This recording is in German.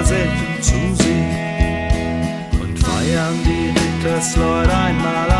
aber selten zu sehen und feiern die Rittersleut einmal